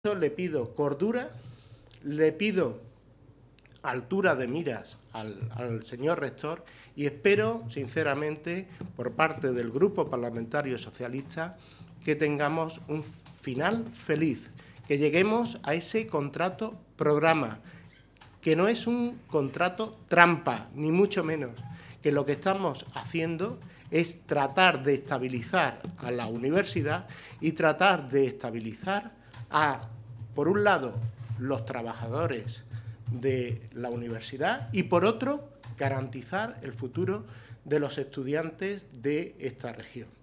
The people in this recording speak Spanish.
le pido cordura, le pido altura de miras al señor rector y espero, sinceramente, por parte del Grupo Parlamentario Socialista, que tengamos un final feliz, que lleguemos a ese contrato programa, que no es un contrato trampa, ni mucho menos, que lo que estamos haciendo es tratar de estabilizar a la universidad y tratar de estabilizar a, por un lado, los trabajadores de la universidad y, por otro, garantizar el futuro de los estudiantes de esta región.